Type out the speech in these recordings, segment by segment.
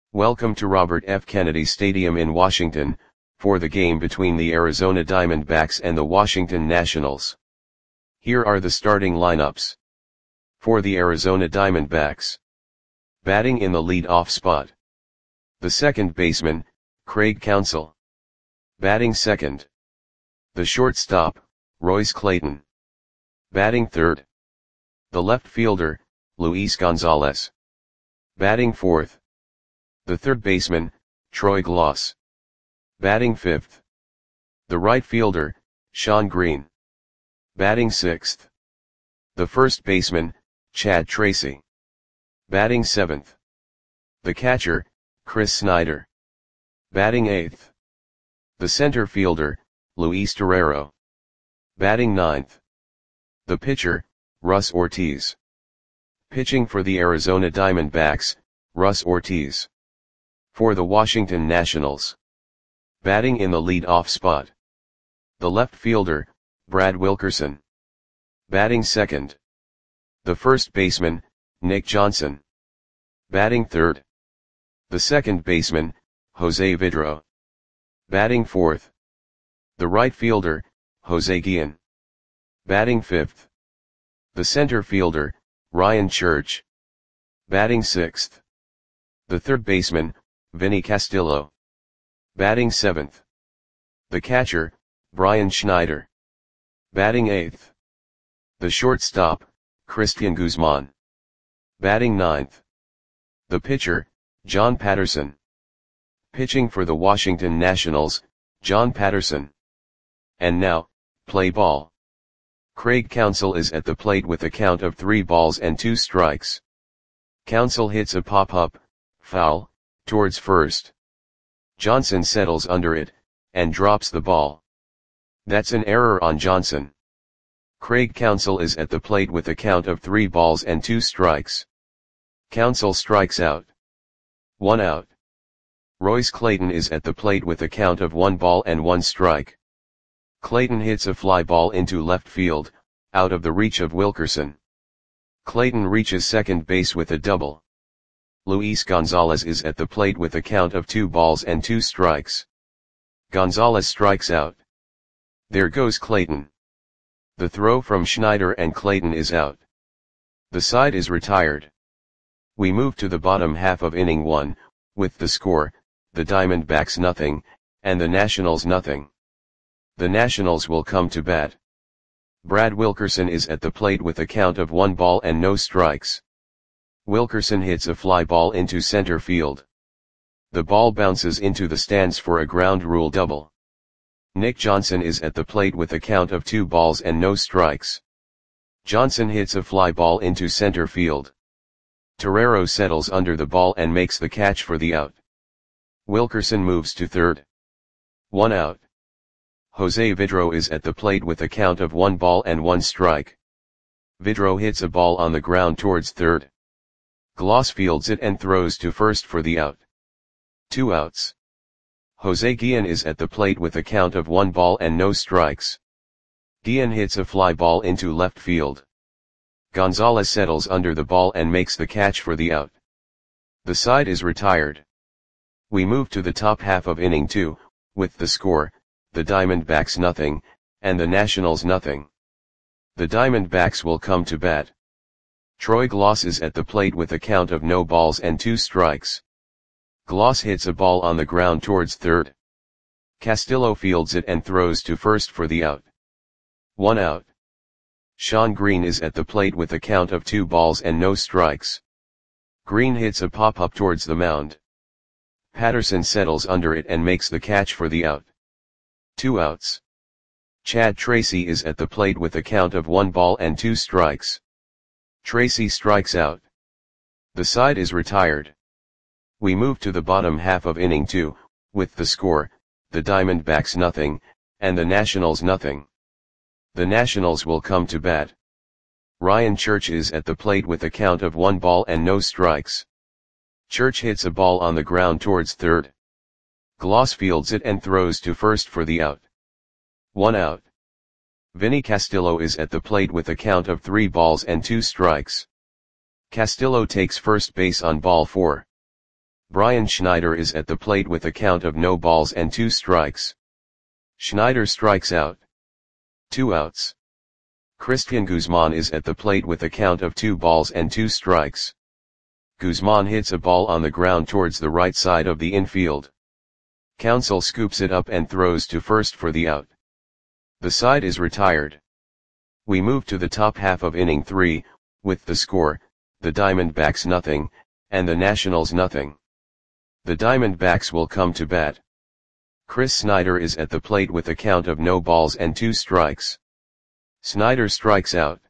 Welcome to Robert F. Kennedy Stadium in Washington, for the game between the Arizona Diamondbacks and the Washington Nationals. Here are the starting lineups. For the Arizona Diamondbacks. Batting in the lead-off spot. The second baseman, Craig Counsell. Batting second. The shortstop, Royce Clayton. Batting third. The left fielder, Luis Gonzalez. Batting fourth. The third baseman, Troy Glaus. Batting fifth. The right fielder, Shawn Green. Batting sixth. The first baseman, Chad Tracy. Batting seventh. The catcher, Chris Snyder. Batting eighth. The center fielder, Luis Torrero. Batting ninth. The pitcher, Russ Ortiz. Pitching for the Arizona Diamondbacks, Russ Ortiz. For the Washington Nationals. Batting in the lead-off spot. The left fielder, Brad Wilkerson. Batting second. The first baseman, Nick Johnson. Batting third. The second baseman, Jose Vidro. Batting fourth. The right fielder, Jose Guillen. Batting fifth. The center fielder, Ryan Church. Batting sixth. The third baseman, Vinny Castillo. Batting seventh. The catcher, Brian Schneider. Batting eighth. The shortstop, Cristian Guzman. Batting ninth. The pitcher, John Patterson. Pitching for the Washington Nationals, John Patterson. And now, play ball. Craig Counsell is at the plate with a count of 3 balls and 2 strikes. Counsell hits a pop-up, foul, towards first. Johnson settles under it, and drops the ball. That's an error on Johnson. Craig Counsell is at the plate with a count of 3 balls and 2 strikes. Counsell strikes out. 1 out. Royce Clayton is at the plate with a count of 1 ball and 1 strike. Clayton hits a fly ball into left field, out of the reach of Wilkerson. Clayton reaches second base with a double. Luis Gonzalez is at the plate with a count of 2 balls and 2 strikes. Gonzalez strikes out. There goes Clayton. The throw from Schneider and Clayton is out. The side is retired. We move to the bottom half of inning 1, with the score, the Diamondbacks nothing, and the Nationals nothing. The Nationals will come to bat. Brad Wilkerson is at the plate with a count of 1 ball and no strikes. Wilkerson hits a fly ball into center field. The ball bounces into the stands for a ground rule double. Nick Johnson is at the plate with a count of 2 balls and no strikes. Johnson hits a fly ball into center field. Torrero settles under the ball and makes the catch for the out. Wilkerson moves to third. 1 out. Jose Vidro is at the plate with a count of 1 ball and 1 strike. Vidro hits a ball on the ground towards third. Glaus fields it and throws to first for the out. 2 outs. Jose Guillen is at the plate with a count of 1 ball and no strikes. Guillen hits a fly ball into left field. Gonzalez settles under the ball and makes the catch for the out. The side is retired. We move to the top half of inning 2, with the score, the Diamondbacks nothing, and the Nationals nothing. The Diamondbacks will come to bat. Troy Glaus is at the plate with a count of no balls and 2 strikes. Glaus hits a ball on the ground towards third. Castillo fields it and throws to first for the out. 1 out. Shawn Green is at the plate with a count of 2 balls and no strikes. Green hits a pop-up towards the mound. Patterson settles under it and makes the catch for the out. 2 outs. Chad Tracy is at the plate with a count of 1 ball and 2 strikes. Tracy strikes out. The side is retired. We move to the bottom half of inning 2, with the score, the Diamondbacks nothing, and the Nationals nothing. The Nationals will come to bat. Ryan Church is at the plate with a count of 1 ball and no strikes. Church hits a ball on the ground towards third. Glaus fields it and throws to first for the out. 1 out. Vinny Castillo is at the plate with a count of 3 balls and 2 strikes. Castillo takes first base on ball 4. Brian Schneider is at the plate with a count of no balls and 2 strikes. Schneider strikes out. 2 outs. Christian Guzman is at the plate with a count of 2 balls and 2 strikes. Guzman hits a ball on the ground towards the right side of the infield. Counsell scoops it up and throws to first for the out. The side is retired. We move to the top half of inning 3, with the score, the Diamondbacks nothing, and the Nationals nothing. The Diamondbacks will come to bat. Chris Snyder is at the plate with a count of no balls and 2 strikes. Snyder strikes out.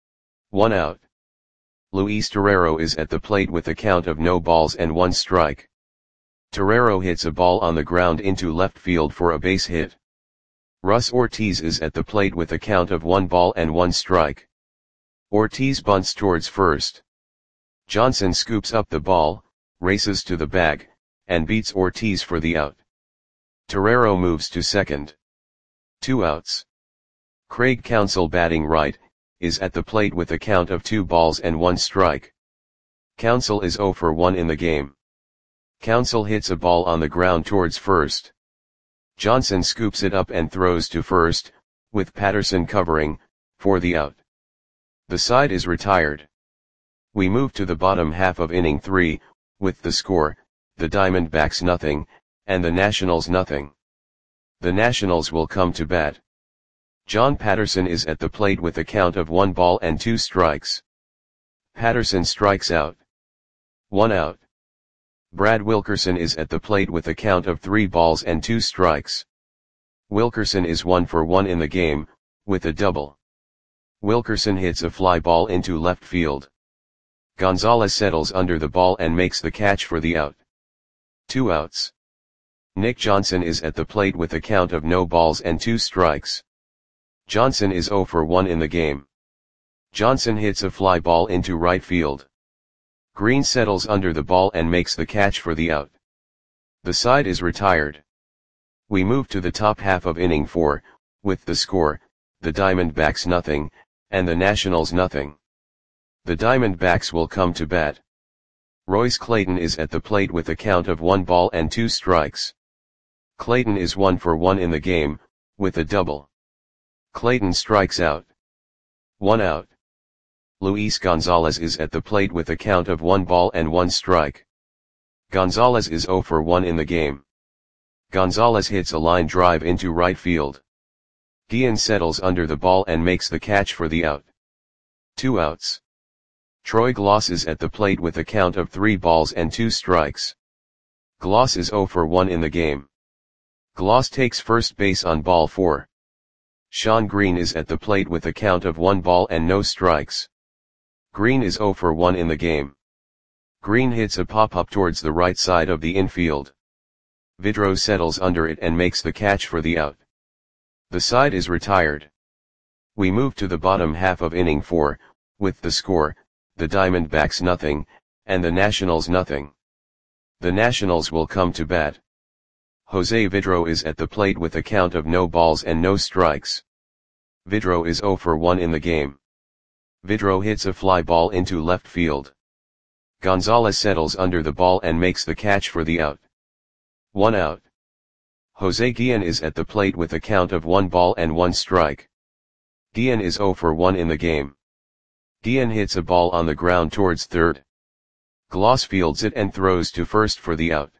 1 out. Luis Torrero is at the plate with a count of no balls and 1 strike. Torrero hits a ball on the ground into left field for a base hit. Russ Ortiz is at the plate with a count of 1 ball and 1 strike. Ortiz bunts towards first. Johnson scoops up the ball, races to the bag, and beats Ortiz for the out. Torrero moves to second. 2 outs. Craig Counsell, batting right, is at the plate with a count of 2 balls and 1 strike. Counsell is 0 for 1 in the game. Counsell hits a ball on the ground towards first. Johnson scoops it up and throws to first, with Patterson covering, for the out. The side is retired. We move to the bottom half of inning 3, with the score, the Diamondbacks nothing, and the Nationals nothing. The Nationals will come to bat. John Patterson is at the plate with a count of 1 ball and 2 strikes. Patterson strikes out. 1 out. Brad Wilkerson is at the plate with a count of 3 balls and 2 strikes. Wilkerson is 1 for 1 in the game, with a double. Wilkerson hits a fly ball into left field. Gonzalez settles under the ball and makes the catch for the out. 2 outs. Nick Johnson is at the plate with a count of no balls and 2 strikes. Johnson is 0 for 1 in the game. Johnson hits a fly ball into right field. Green settles under the ball and makes the catch for the out. The side is retired. We move to the top half of inning 4, with the score, the Diamondbacks nothing, and the Nationals nothing. The Diamondbacks will come to bat. Royce Clayton is at the plate with a count of 1 ball and 2 strikes. Clayton is 1 for 1 in the game, with a double. Clayton strikes out. 1 out. Luis Gonzalez is at the plate with a count of 1 ball and 1 strike. Gonzalez is 0 for 1 in the game. Gonzalez hits a line drive into right field. Guillen settles under the ball and makes the catch for the out. 2 outs. Troy Glaus is at the plate with a count of 3 balls and 2 strikes. Glaus is 0 for 1 in the game. Glaus takes first base on ball 4. Sean Green is at the plate with a count of 1 ball and no strikes. Green is 0 for 1 in the game. Green hits a pop-up towards the right side of the infield. Vidro settles under it and makes the catch for the out. The side is retired. We move to the bottom half of inning 4, with the score, the Diamondbacks nothing, and the Nationals nothing. The Nationals will come to bat. Jose Vidro is at the plate with a count of no balls and no strikes. Vidro is 0 for 1 in the game. Vidro hits a fly ball into left field. Gonzalez settles under the ball and makes the catch for the out. 1 out. Jose Guillen is at the plate with a count of 1 ball and 1 strike. Guillen is 0 for 1 in the game. Guillen hits a ball on the ground towards third. Glaus fields it and throws to first for the out.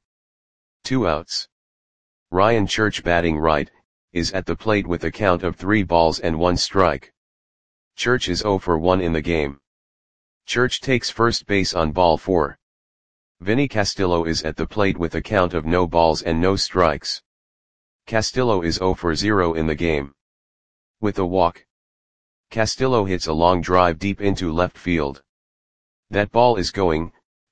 2 outs. Ryan Church, batting right, is at the plate with a count of 3 balls and 1 strike. Church is 0 for 1 in the game. Church takes first base on ball 4. Vinny Castillo is at the plate with a count of no balls and no strikes. Castillo is 0 for 0 in the game. With a walk, Castillo hits a long drive deep into left field. That ball is gone.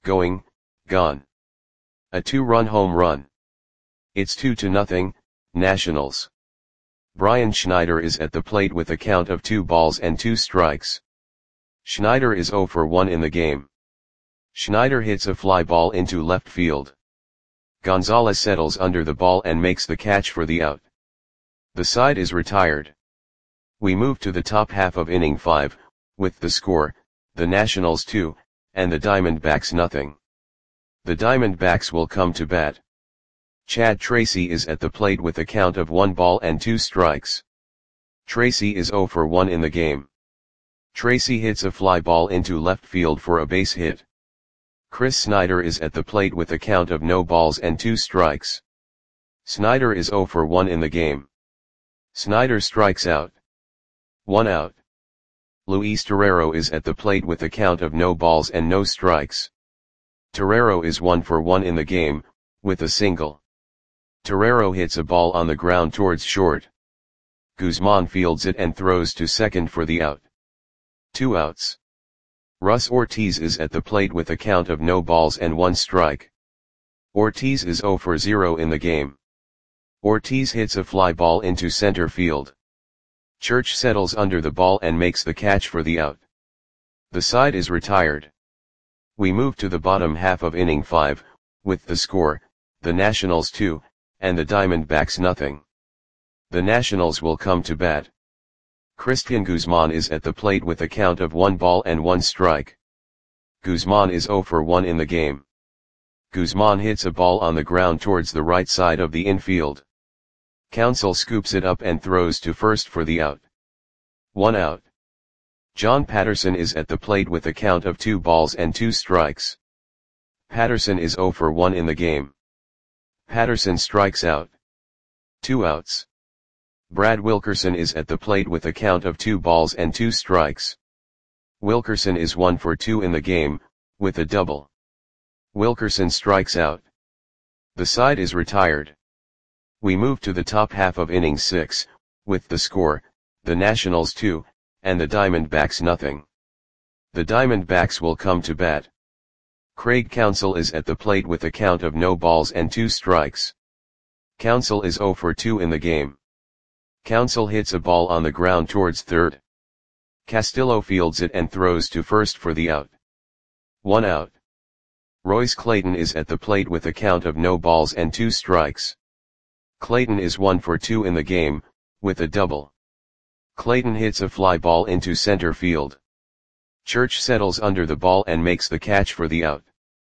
A 2-run home run. It's 2-0, Nationals. Brian Schneider is at the plate with a count of 2 balls and 2 strikes. Schneider is 0 for 1 in the game. Schneider hits a fly ball into left field. Gonzalez settles under the ball and makes the catch for the out. The side is retired. We move to the top half of inning 5, with the score, the Nationals 2, and the Diamondbacks nothing. The Diamondbacks will come to bat. Chad Tracy is at the plate with a count of 1 ball and 2 strikes. Tracy is 0 for 1 in the game. Tracy hits a fly ball into left field for a base hit. Chris Snyder is at the plate with a count of no balls and 2 strikes. Snyder is 0 for 1 in the game. Snyder strikes out. 1 out. Luis Torrero is at the plate with a count of no balls and no strikes. Torrero is 1 for 1 in the game, with a single. Torrero hits a ball on the ground towards short. Guzman fields it and throws to second for the out. 2 outs. Russ Ortiz is at the plate with a count of no balls and 1 strike. Ortiz is 0 for 0 in the game. Ortiz hits a fly ball into center field. Church settles under the ball and makes the catch for the out. The side is retired. We move to the bottom half of inning 5, with the score, the Nationals 2, and the Diamondbacks nothing. The Nationals will come to bat. Christian Guzman is at the plate with a count of 1 ball and 1 strike. Guzman is 0 for 1 in the game. Guzman hits a ball on the ground towards the right side of the infield. Counsell scoops it up and throws to first for the out. 1 out. John Patterson is at the plate with a count of 2 balls and 2 strikes. Patterson is 0 for 1 in the game. Patterson strikes out. 2 outs. Brad Wilkerson is at the plate with a count of 2 balls and 2 strikes. Wilkerson is 1 for 2 in the game, with a double. Wilkerson strikes out. The side is retired. We move to the top half of inning 6, with the score, the Nationals 2, and the Diamondbacks nothing. The Diamondbacks will come to bat. Craig Counsell is at the plate with a count of no balls and 2 strikes. Counsell is 0 for 2 in the game. Counsell hits a ball on the ground towards third. Castillo fields it and throws to first for the out. 1 out. Royce Clayton is at the plate with a count of no balls and 2 strikes. Clayton is 1 for 2 in the game, with a double. Clayton hits a fly ball into center field. Church settles under the ball and makes the catch for the out.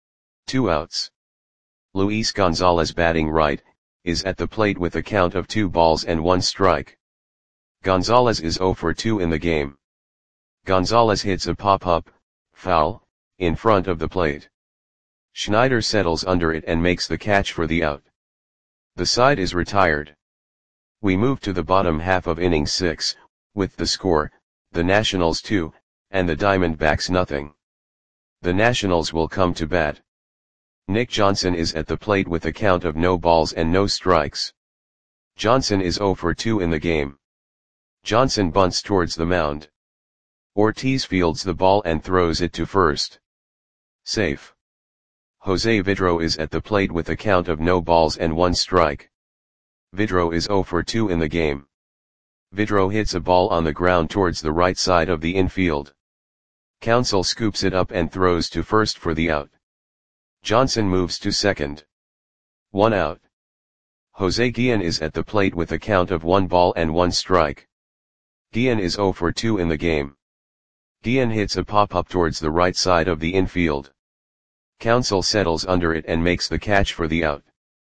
2 outs. Luis Gonzalez, batting right, is at the plate with a count of 2 balls and 1 strike. Gonzalez is 0 for 2 in the game. Gonzalez hits a pop-up, foul, in front of the plate. Schneider settles under it and makes the catch for the out. The side is retired. We move to the bottom half of inning 6, with the score, the Nationals 2, and the Diamondbacks nothing. The Nationals will come to bat. Nick Johnson is at the plate with a count of no balls and no strikes. Johnson is 0 for 2 in the game. Johnson bunts towards the mound. Ortiz fields the ball and throws it to first. Safe. Jose Vidro is at the plate with a count of no balls and 1 strike. Vidro is 0 for 2 in the game. Vidro hits a ball on the ground towards the right side of the infield. Counsell scoops it up and throws to first for the out. Johnson moves to second. 1 out. Jose Guillen is at the plate with a count of 1 ball and 1 strike. Guillen is 0 for 2 in the game. Guillen hits a pop-up towards the right side of the infield. Counsell settles under it and makes the catch for the out.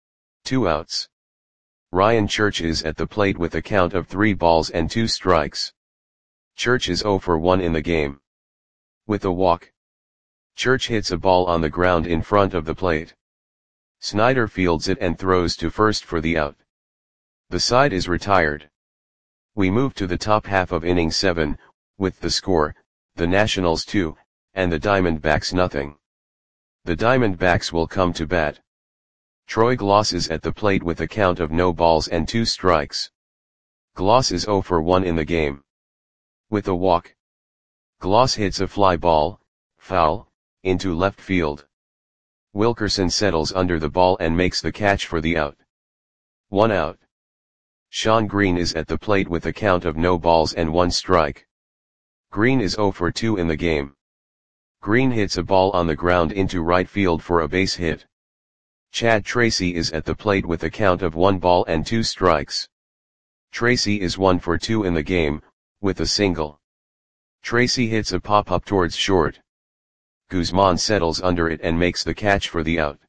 2 outs. Ryan Church is at the plate with a count of 3 balls and 2 strikes. Church is 0 for 1 in the game. With a walk. Church hits a ball on the ground in front of the plate. Snyder fields it and throws to first for the out. The side is retired. We move to the top half of inning 7, with the score, the Nationals 2, and the Diamondbacks nothing. The Diamondbacks will come to bat. Troy Gloss is at the plate with a count of no balls and 2 strikes. Gloss is 0 for 1 in the game. With a walk. Gloss hits a fly ball, foul, into left field. Wilkerson settles under the ball and makes the catch for the out. 1 out. Sean Green is at the plate with a count of no balls and 1 strike. Green is 0 for 2 in the game. Green hits a ball on the ground into right field for a base hit. Chad Tracy is at the plate with a count of 1 ball and 2 strikes. Tracy is 1 for 2 in the game, with a single. Tracy hits a pop-up towards short. Guzman settles under it and makes the catch for the out.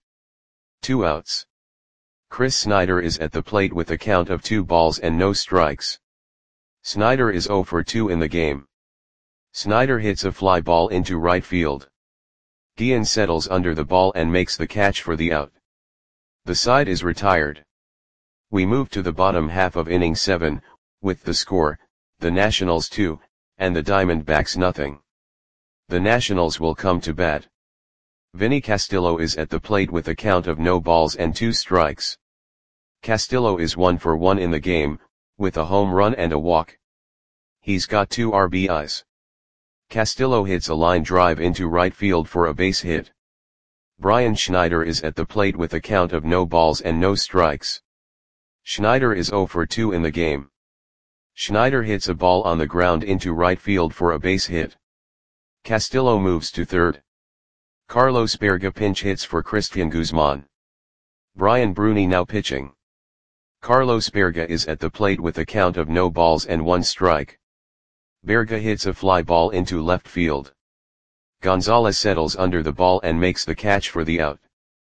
2 outs. Chris Snyder is at the plate with a count of 2 balls and no strikes. Snyder is 0 for 2 in the game. Snyder hits a fly ball into right field. Guillen settles under the ball and makes the catch for the out. The side is retired. We move to the bottom half of inning 7, with the score, the Nationals 2, and the Diamondbacks nothing. The Nationals will come to bat. Vinny Castillo is at the plate with a count of no balls and 2 strikes. Castillo is 1 for 1 in the game, with a home run and a walk. He's got 2 RBIs. Castillo hits a line drive into right field for a base hit. Brian Schneider is at the plate with a count of no balls and no strikes. Schneider is 0 for 2 in the game. Schneider hits a ball on the ground into right field for a base hit. Castillo moves to third. Carlos Berga pinch hits for Christian Guzman. Brian Bruni now pitching. Carlos Berga is at the plate with a count of no balls and 1 strike. Berga hits a fly ball into left field. Gonzalez settles under the ball and makes the catch for the out.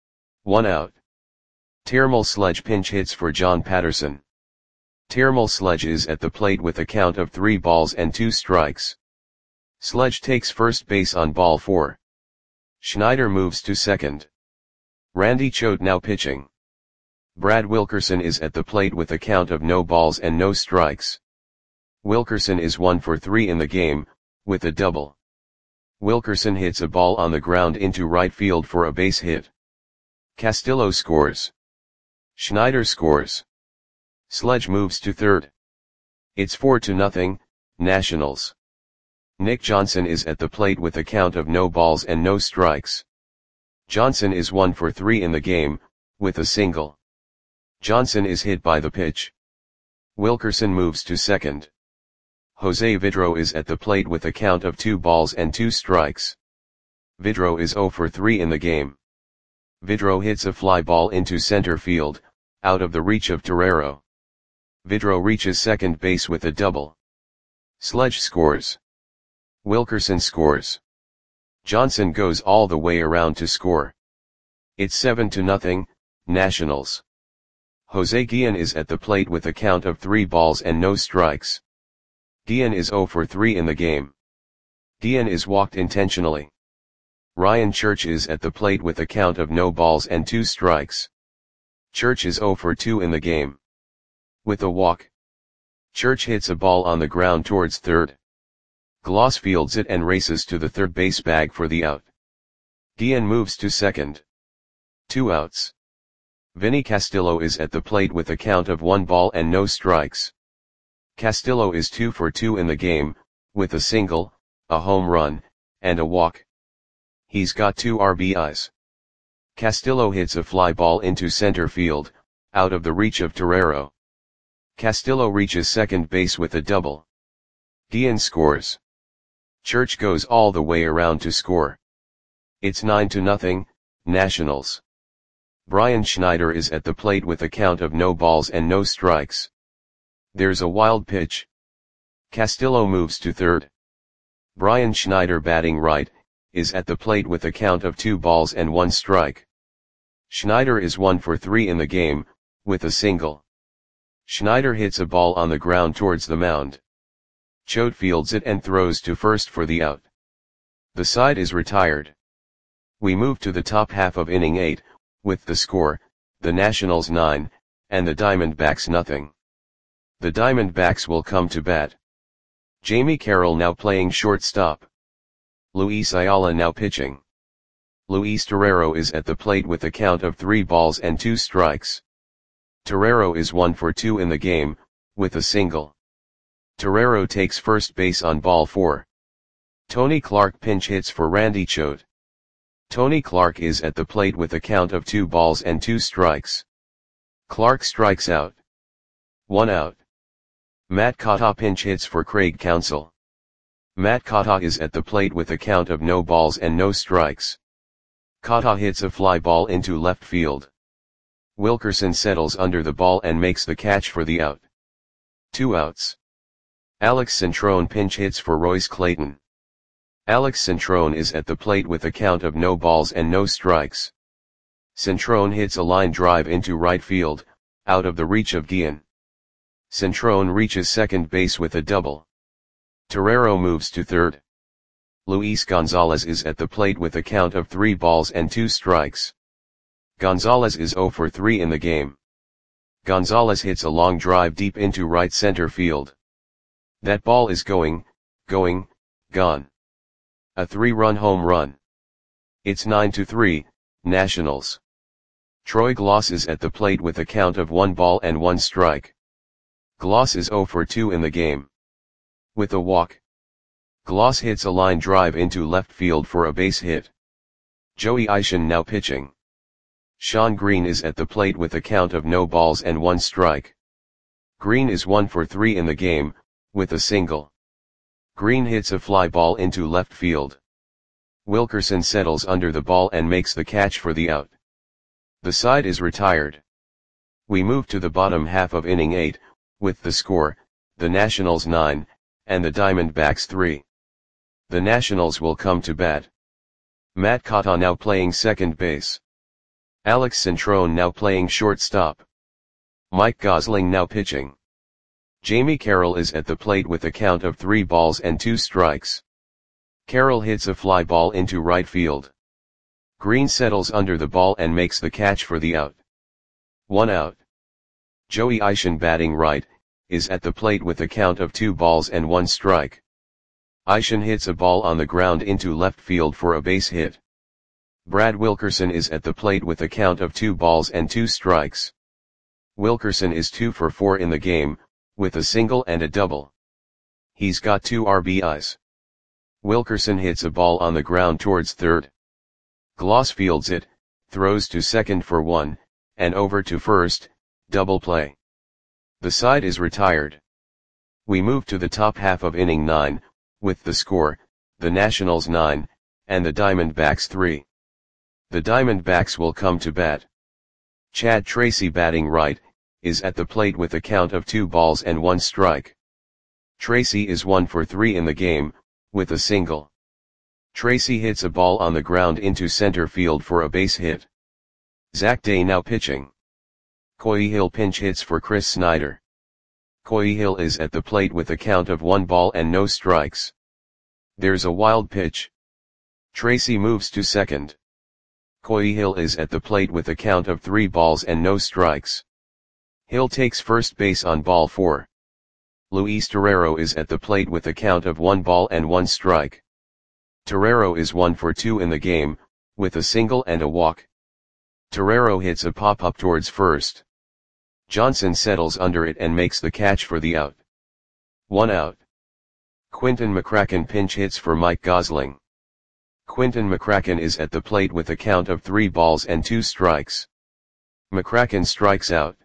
1 out. Termal Sledge pinch hits for John Patterson. Termal Sledge is at the plate with a count of 3 balls and 2 strikes. Sledge takes first base on ball 4. Schneider moves to second. Randy Choate now pitching. Brad Wilkerson is at the plate with a count of no balls and no strikes. Wilkerson is 1 for 3 in the game, with a double. Wilkerson hits a ball on the ground into right field for a base hit. Castillo scores. Schneider scores. Sledge moves to third. It's 4-0, Nationals. Nick Johnson is at the plate with a count of no balls and no strikes. Johnson is 1 for 3 in the game, with a single. Johnson is hit by the pitch. Wilkerson moves to second. Jose Vidro is at the plate with a count of 2 balls and 2 strikes. Vidro is 0 for 3 in the game. Vidro hits a fly ball into center field, out of the reach of Torrero. Vidro reaches second base with a double. Sledge scores. Wilkerson scores. Johnson goes all the way around to score. It's 7-0, Nationals. Jose Guillen is at the plate with a count of 3 balls and no strikes. Guillen is 0 for 3 in the game. Guillen is walked intentionally. Ryan Church is at the plate with a count of no balls and 2 strikes. Church is 0 for 2 in the game. With a walk. Church hits a ball on the ground towards third. Gloss fields it and races to the third base bag for the out. Guillen moves to second. 2 outs. Vinny Castillo is at the plate with a count of 1 ball and no strikes. Castillo is 2 for 2 in the game, with a single, a home run, and a walk. He's got 2 RBIs. Castillo hits a fly ball into center field, out of the reach of Torrero. Castillo reaches second base with a double. Guillen scores. Church goes all the way around to score. It's 9-0, Nationals. Brian Schneider is at the plate with a count of no balls and no strikes. There's a wild pitch. Castillo moves to third. Brian Schneider batting right, is at the plate with a count of 2 balls and 1 strike. Schneider is 1 for 3 in the game, with a single. Schneider hits a ball on the ground towards the mound. Choate fields it and throws to first for the out. The side is retired. We move to the top half of inning 8, with the score, the Nationals 9, and the Diamondbacks nothing. The Diamondbacks will come to bat. Jamie Carroll now playing shortstop. Luis Ayala now pitching. Luis Torrero is at the plate with a count of 3 balls and 2 strikes. Torrero is 1 for 2 in the game, with a single. Torrero takes first base on ball 4. Tony Clark pinch hits for Randy Choate. Tony Clark is at the plate with a count of 2 balls and 2 strikes. Clark strikes out. 1 out. Matt Cotta pinch hits for Craig Counsell. Matt Cotta is at the plate with a count of no balls and no strikes. Cotta hits a fly ball into left field. Wilkerson settles under the ball and makes the catch for the out. 2 outs. Alex Centrone pinch hits for Royce Clayton. Alex Centrone is at the plate with a count of no balls and no strikes. Centrone hits a line drive into right field, out of the reach of Guillen. Centrone reaches second base with a double. Torrero moves to third. Luis Gonzalez is at the plate with a count of 3 balls and 2 strikes. Gonzalez is 0 for 3 in the game. Gonzalez hits a long drive deep into right center field. That ball is gone. A 3-run home run. It's 9-3, Nationals. Troy Glaus is at the plate with a count of 1 ball and 1 strike. Glaus is 0 for 2 in the game. With a walk. Glaus hits a line drive into left field for a base hit. Joey Ishun now pitching. Sean Green is at the plate with a count of no balls and 1 strike. Green is 1 for 3 in the game, with a single. Green hits a fly ball into left field. Wilkerson settles under the ball and makes the catch for the out. The side is retired. We move to the bottom half of inning 8, with the score, the Nationals 9, and the Diamondbacks 3. The Nationals will come to bat. Matt Cotta now playing second base. Alex Centrone now playing shortstop. Mike Gosling now pitching. Jamie Carroll is at the plate with a count of 3 balls and 2 strikes. Carroll hits a fly ball into right field. Green settles under the ball and makes the catch for the out. 1 out. Joey Ishun batting right, is at the plate with a count of 2 balls and 1 strike. Ishun hits a ball on the ground into left field for a base hit. Brad Wilkerson is at the plate with a count of 2 balls and 2 strikes. Wilkerson is 2 for 4 in the game, with a single and a double. He's got 2 RBIs. Wilkerson hits a ball on the ground towards third. Glaus fields it, throws to second for 1, and over to first, double play. The side is retired. We move to the top half of inning 9, with the score, the Nationals 9, and the Diamondbacks 3. The Diamondbacks will come to bat. Chad Tracy batting right, is at the plate with a count of 2 balls and 1 strike. Tracy is 1 for 3 in the game, with a single. Tracy hits a ball on the ground into center field for a base hit. Zach Day now pitching. Coy Hill pinch hits for Chris Snyder. Coy Hill is at the plate with a count of 1 ball and no strikes. There's a wild pitch. Tracy moves to second. Coy Hill is at the plate with a count of 3 balls and no strikes. Hill takes first base on ball 4. Luis Torrero is at the plate with a count of 1 ball and 1 strike. Torrero is 1 for 2 in the game, with a single and a walk. Torrero hits a pop-up towards first. Johnson settles under it and makes the catch for the out. 1 out. Quinton McCracken pinch hits for Mike Gosling. Quinton McCracken is at the plate with a count of 3 balls and 2 strikes. McCracken strikes out.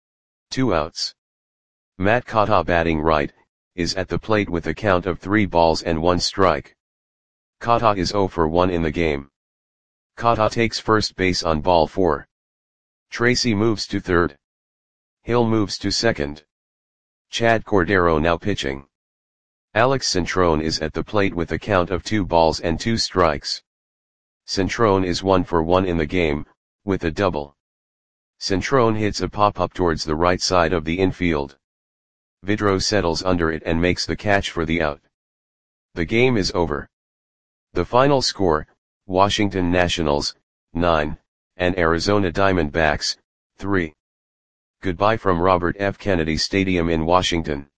2 outs. Matt Cotta batting right, is at the plate with a count of 3 balls and 1 strike. Cotta is 0 for 1 in the game. Cotta takes first base on ball 4. Tracy moves to third. Hill moves to second. Chad Cordero now pitching. Alex Centrone is at the plate with a count of 2 balls and 2 strikes. Centrone is 1 for 1 in the game, with a double. Centrone hits a pop-up towards the right side of the infield. Vidro settles under it and makes the catch for the out. The game is over. The final score, Washington Nationals, 9, and Arizona Diamondbacks, 3. Goodbye from Robert F. Kennedy Stadium in Washington.